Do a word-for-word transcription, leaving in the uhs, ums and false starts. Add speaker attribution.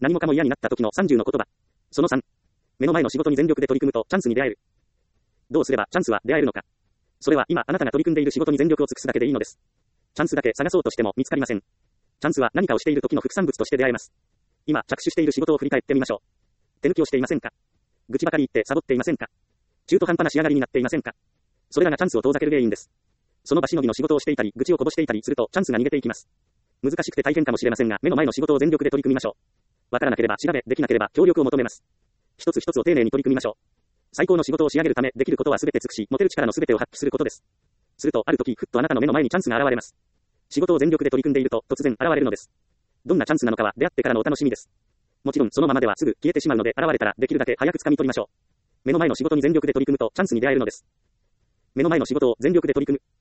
Speaker 1: 何もかも嫌になった時のさんじゅうの言葉。そのさん。目の前の仕事に全力で取り組むとチャンスに出会える。どうすればチャンスは出会えるのか。それは今あなたが取り組んでいる仕事に全力を尽くすだけでいいのです。チャンスだけ探そうとしても見つかりません。チャンスは何かをしている時の副産物として出会えます。今着手している仕事を振り返ってみましょう。手抜きをしていませんか？愚痴ばかり言ってサボっていませんか？中途半端な仕上がりになっていませんか？それらがチャンスを遠ざける原因です。その場しのぎの仕事をしていたり、愚痴をこぼしていたりするとチャンスが逃げていきます。難しくて大変かもしれませんが、目の前の仕事を全力で取り組みましょう。わからなければ調べ、できなければ協力を求めます。一つ一つを丁寧に取り組みましょう。最高の仕事を仕上げるため、できることはすべて尽くし、持てる力のすべてを発揮することです。すると、ある時、ふっとあなたの目の前にチャンスが現れます。仕事を全力で取り組んでいると、突然現れるのです。どんなチャンスなのかは、出会ってからのお楽しみです。もちろん、そのままではすぐ消えてしまうので、現れたら、できるだけ早く掴み取りましょう。目の前の仕事に全力で取り組むと、チャンスに出会えるのです。目の前の仕事を全力で取り組む。